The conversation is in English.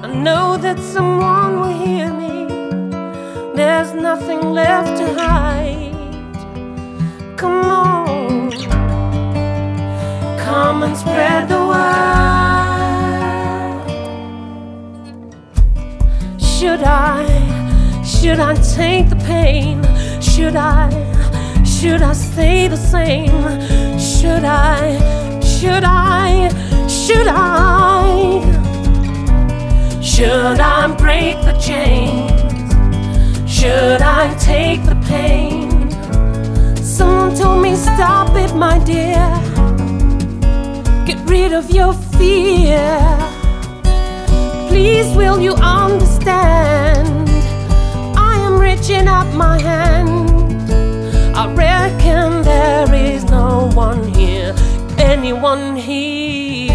I know that someone will hear me. There's nothing left to hide. Come on, come and spread the word. Should I take the pain? Should I stay the same? Should I break the chains? Should I take the pain? Someone told me stop it, my dear. Get rid of your fear. Please, will you understand? I am reaching out my hand. I reckon there is no one here, anyone here.